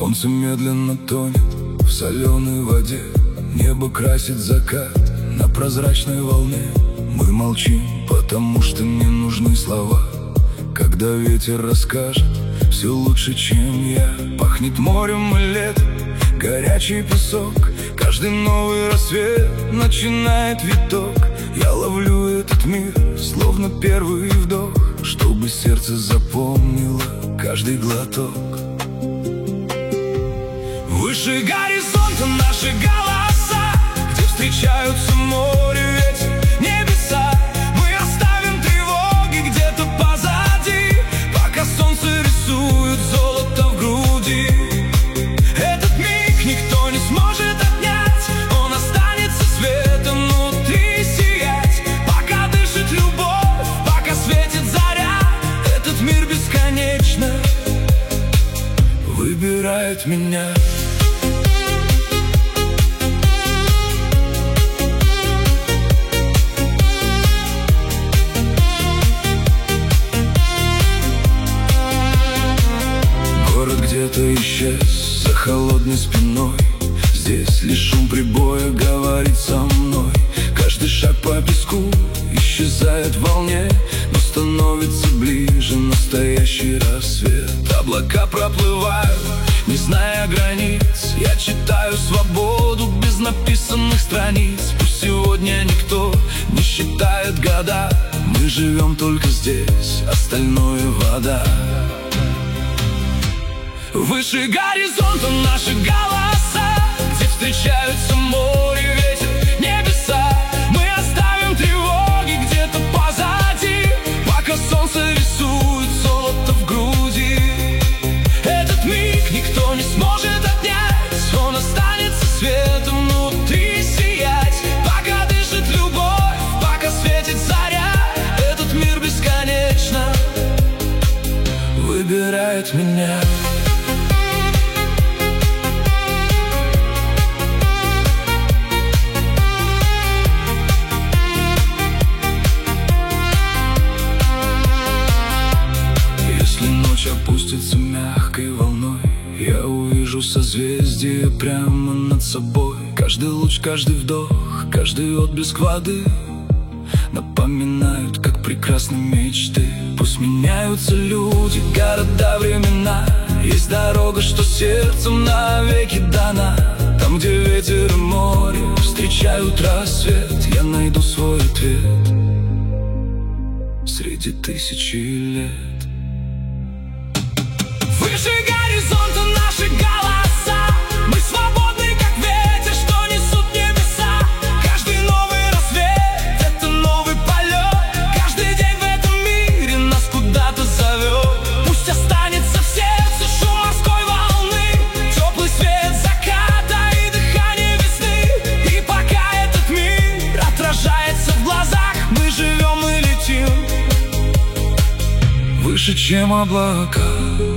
Солнце медленно тонет в соленой воде, небо красит закат на прозрачной волне. Мы молчим, потому что не нужны слова. Когда ветер расскажет все лучше, чем я. Пахнет морем и летом, горячий песок. Каждый новый рассвет начинает виток. Я ловлю этот мир, словно первый вдох, чтобы сердце запомнило каждый глоток. Выше горизонта наши голоса, где встречаются море, ветер, небеса. Мы оставим тревоги где-то позади, пока солнце рисует золото в груди. Этот миг никто не сможет отнять, он останется светом внутри сиять. Пока дышит любовь, пока светит заря, этот мир бесконечно выбирает меня. Где-то исчез за холодной спиной, здесь лишь шум прибоя говорит со мной. Каждый шаг по песку исчезает в волне, но становится ближе настоящий рассвет. Облака проплывают, не зная границ. Я читаю свободу без написанных страниц. Пусть сегодня никто не считает года, мы живем только здесь, остальное вода. Выше горизонта наши голоса, где встречаются море, ветер, небеса. Мы оставим тревоги где-то позади, пока солнце рисует золото в груди. Этот миг никто не сможет отнять, он останется светом внутри сиять. Пока дышит любовь, пока светит заря, этот мир бесконечно выбирает меня. Опустится мягкой волной, я увижу созвездие прямо над собой. Каждый луч, каждый вдох, каждый отблеск воды напоминают, как прекрасны мечты. Пусть меняются люди, города, времена, есть дорога, что сердцем навеки дана. Там, где ветер и море встречают рассвет, я найду свой ответ среди тысячи лет. Выше горизонта наши голоса, мы свободны, как ветер, что несут небеса. Каждый новый рассвет — это новый полет. Каждый день в этом мире нас куда-то зовет. Пусть останется в сердце шум морской волны, теплый свет заката и дыхание весны. И пока этот мир отражается в глазах, мы живем и летим выше, чем облака.